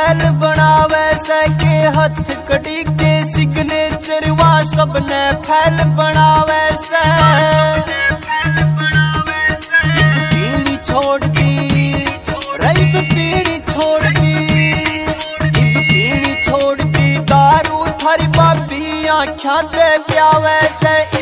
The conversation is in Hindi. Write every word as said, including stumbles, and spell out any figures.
फैल बनावे से के हाथ कड़ी के सिग्नेचर वा सबने फैल बनावे से पीढ़ी छोड़ दी रईब पीढ़ी छोड़ दी इब पीढ़ी छोड़ दी दारू थारी बाबी आँखों ते प्यावे से